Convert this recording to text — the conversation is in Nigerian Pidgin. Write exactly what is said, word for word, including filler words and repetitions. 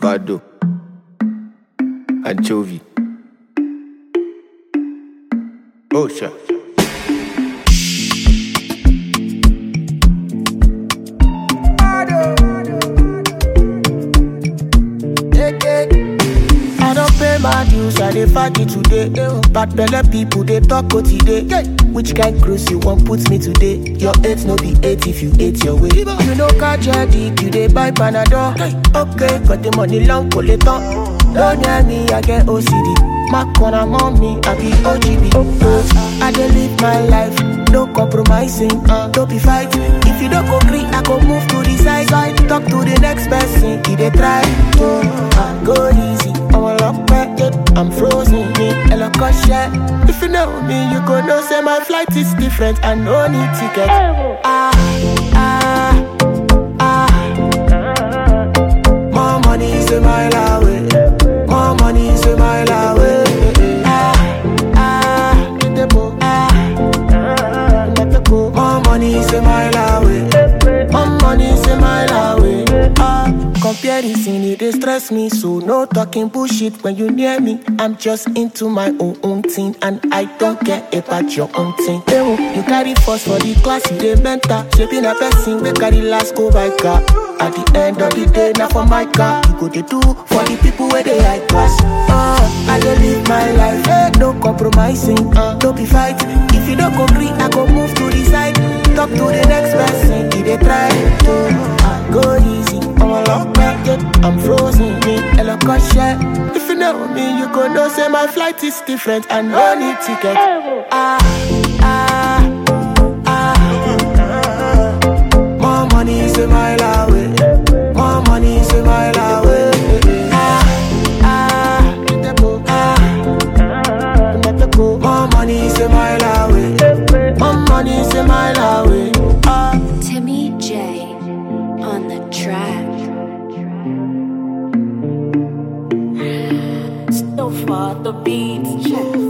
avocado, anchovy. Oh, sure. I don't pay my dues, I dey fight it today. Bad belle people, they talk what today. Which kind cruise you want put me today? Your eight no be eight if you ate your way. You know catch your dick, you dey buy Panadol. Okay, got the money long, pull it on. Don't near me, I get O C D. My corner mommy, I be O G B. I dey live my life, no compromising, uh, don't be fighting. If you don't agree, I go move to the side. Talk to the next person, he dey try. Uh, go easy, I'm a lock back, I'm frozen, me, a lock of shit. If you know me, you go know say my flight is different, I no need ticket. Ah, ah, ah. More money is a mile away. More money is a mile away. Ah, ah, ah. More money is a mile away. More money is a mile away. Ah, comparison it dey stress me, so no talking bullshit when you near me. I'm just into my own own thing, and I don't care about your own thing. You carry first for the class, you dey mentor. Shaping a person, we carry last go by car. At the end of the day, now for my car, you go to do for the people where they high class. Uh, I dey live my life, eh, no compromising, uh, don't be fighting. If you don't agree, I go move to the side. Talk to the next person, he dey try to uh, go easy. I'm a lock back, I'm frozen, me, a lock of shit. If you know me, you go know say my flight is different, I no need ticket. Ah, ah, ah. More money is a mile away. More money is a mile away. Ah, ah, ah. More money is a mile away. More money is a mile away. Ah. Timmy J on the track. So far the beats check.